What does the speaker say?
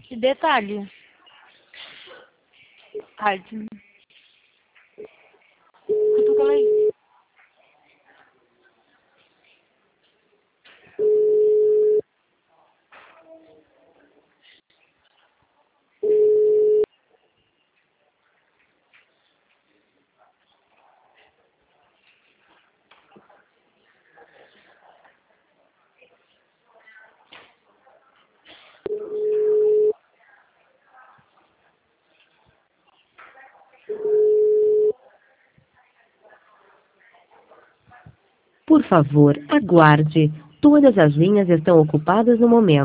E detalhe, Hardin, cutuca ela aí. Por favor, aguarde. Todas as linhas estão ocupadas no momento.